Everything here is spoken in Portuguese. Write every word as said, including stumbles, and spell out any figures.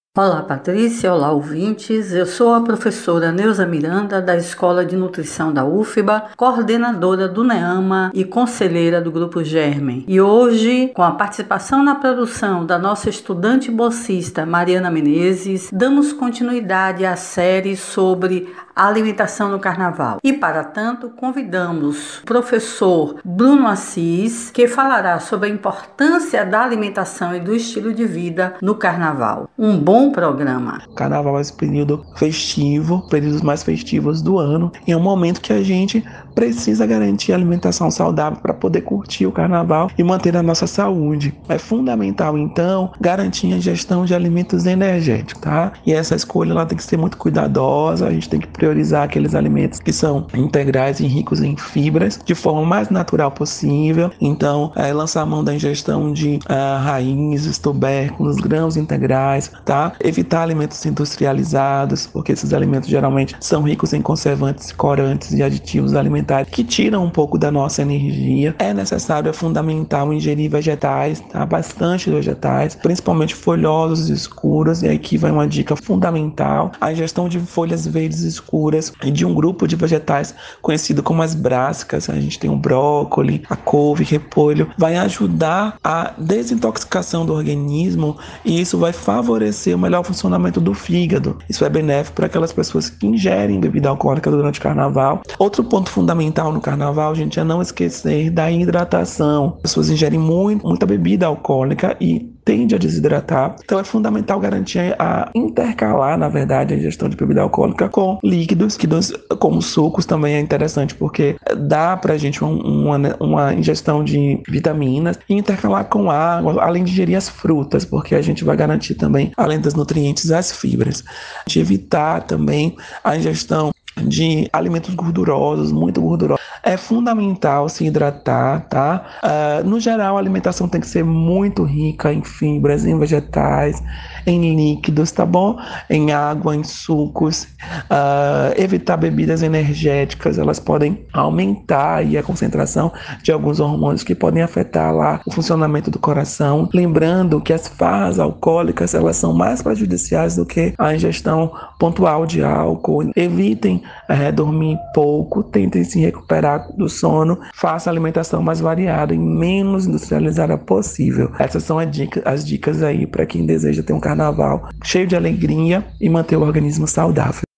Olá, Patrícia. Olá, ouvintes. Eu sou a professora Neuza Miranda, da Escola de Nutrição da U F B A, coordenadora do NEAMA e conselheira do Grupo Germen. E hoje, com a participação na produção da nossa estudante bolsista Mariana Menezes, damos continuidade à série sobre a alimentação no Carnaval. E, para tanto, convidamos o professor Bruno Assis, que falará sobre a importância da alimentação e do estilo de vida no Carnaval. Um bom programa. Carnaval é esse período festivo, períodos mais festivos do ano, e é um momento que a gente precisa garantir alimentação saudável para poder curtir o Carnaval e manter a nossa saúde. É fundamental, então, garantir a ingestão de alimentos energéticos, tá? E essa escolha ela tem que ser muito cuidadosa, a gente tem que priorizar aqueles alimentos que são integrais e ricos em fibras, de forma mais natural possível. Então, é, lançar a mão da ingestão de uh, raízes, tubérculos, grãos integrais, tá? Evitar alimentos industrializados, porque esses alimentos geralmente são ricos em conservantes, corantes e aditivos alimentares que tiram um pouco da nossa energia. É necessário, é fundamental ingerir vegetais, tá? Bastante vegetais, principalmente folhosos e escuros, e aqui vai uma dica fundamental: a ingestão de folhas verdes escuras e de um grupo de vegetais conhecido como as brássicas. A gente tem o brócolis, a couve, repolho, vai ajudar a desintoxicação do organismo, e isso vai favorecer o melhor funcionamento do fígado. Isso é benéfico para aquelas pessoas que ingerem bebida alcoólica durante o Carnaval. Outro ponto fundamental no Carnaval, gente, é não esquecer da hidratação. As pessoas ingerem muito, muita bebida alcoólica e tende a desidratar. Então é fundamental garantir a intercalar, na verdade, a ingestão de bebida alcoólica com líquidos, que como sucos também é interessante, porque dá pra gente uma, uma ingestão de vitaminas, e intercalar com água, além de ingerir as frutas, porque a gente vai garantir também, além dos nutrientes, as fibras. De evitar também a ingestão de alimentos gordurosos, muito gordurosos. É fundamental se hidratar, tá? Uh, no geral, a alimentação tem que ser muito rica em fibras, em vegetais, em líquidos, tá bom? Em água, em sucos. Uh, evitar bebidas energéticas, elas podem aumentar aí a concentração de alguns hormônios que podem afetar lá o funcionamento do coração. Lembrando que as farras alcoólicas, elas são mais prejudiciais do que a ingestão pontual de álcool. Evitem é, dormir pouco, tentem se recuperar do sono, faça a alimentação mais variada e menos industrializada possível. Essas são as dicas, as dicas aí para quem deseja ter um carnaval cheio de alegria e manter o organismo saudável.